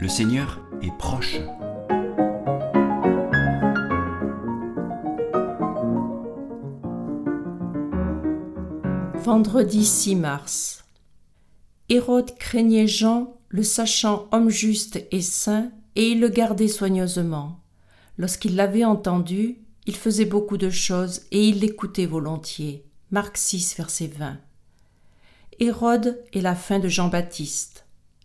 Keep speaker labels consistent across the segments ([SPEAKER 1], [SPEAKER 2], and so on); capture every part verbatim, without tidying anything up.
[SPEAKER 1] Le Seigneur est proche.
[SPEAKER 2] Vendredi six mars. Hérode craignait Jean, le sachant homme juste et saint, et il le gardait soigneusement. Lorsqu'il l'avait entendu, il faisait beaucoup de choses et il l'écoutait volontiers. Marc six, verset vingt. Hérode est la fin de Jean-Baptiste.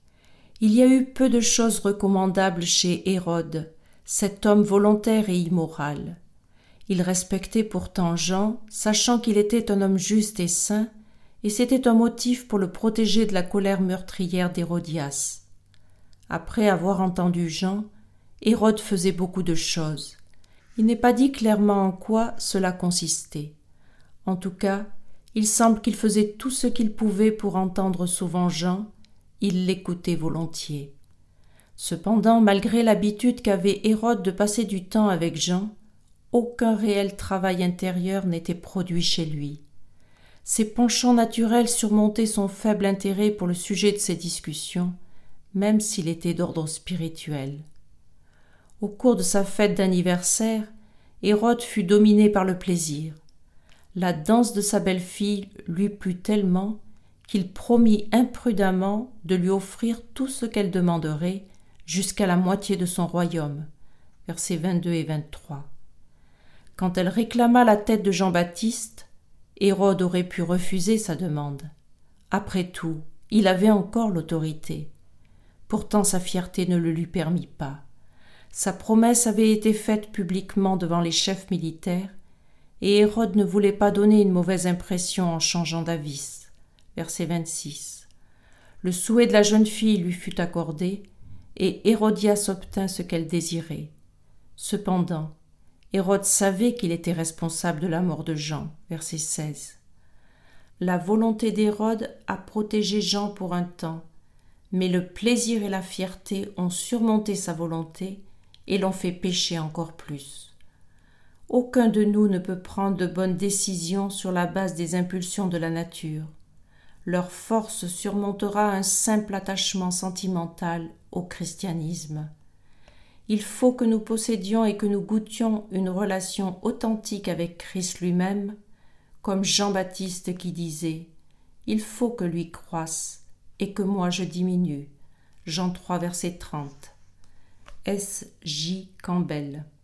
[SPEAKER 2] Il y a eu peu de choses recommandables chez Hérode, cet homme volontaire et immoral. Il respectait pourtant Jean, sachant qu'il était un homme juste et saint, et c'était un motif pour le protéger de la colère meurtrière d'Hérodias. Après avoir entendu Jean, Hérode faisait beaucoup de choses. Il n'est pas dit clairement en quoi cela consistait. En tout cas, il semble qu'il faisait tout ce qu'il pouvait pour entendre souvent Jean, il l'écoutait volontiers. Cependant, malgré l'habitude qu'avait Hérode de passer du temps avec Jean, aucun réel travail intérieur n'était produit chez lui. Ses penchants naturels surmontaient son faible intérêt pour le sujet de ses discussions, même s'il était d'ordre spirituel. Au cours de sa fête d'anniversaire, Hérode fut dominé par le plaisir. La danse de sa belle-fille lui plut tellement qu'il promit imprudemment de lui offrir tout ce qu'elle demanderait jusqu'à la moitié de son royaume. Versets vingt-deux et vingt-trois. Quand elle réclama la tête de Jean-Baptiste, Hérode aurait pu refuser sa demande. Après tout, il avait encore l'autorité. Pourtant sa fierté ne le lui permit pas. Sa promesse avait été faite publiquement devant les chefs militaires, et Hérode ne voulait pas donner une mauvaise impression en changeant d'avis. Verset vingt-six. Le souhait de la jeune fille lui fut accordé, et Hérodias obtint ce qu'elle désirait. Cependant, Hérode savait qu'il était responsable de la mort de Jean. Verset seize. La volonté d'Hérode a protégé Jean pour un temps, mais le plaisir et la fierté ont surmonté sa volonté et l'ont fait pécher encore plus. Aucun de nous ne peut prendre de bonnes décisions sur la base des impulsions de la nature. Leur force surmontera un simple attachement sentimental au christianisme. Il faut que nous possédions et que nous goûtions une relation authentique avec Christ lui-même, comme Jean-Baptiste qui disait « Il faut que lui croisse et que moi je diminue » Jean trois, verset trente. S J Campbell.